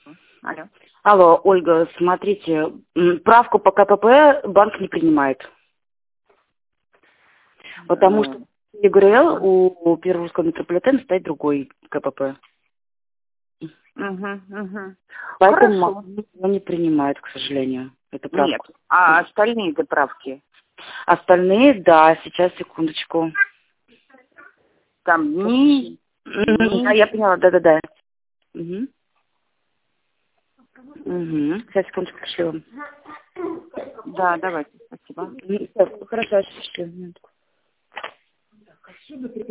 Алло. Алло, Ольга, смотрите, правку по КПП банк не принимает. Потому что в ЕГРЛ у Первого русского метрополитена стоит другой КПП. Поэтому его не принимают, к сожалению. Это правка. Нет, а остальные-то правки? Остальные, да, сейчас, секундочку. Там дни. А, я поняла, да. Угу. Сейчас, секундочку, пришлю вам. Да, давайте, спасибо. Хорошо, я пришлю.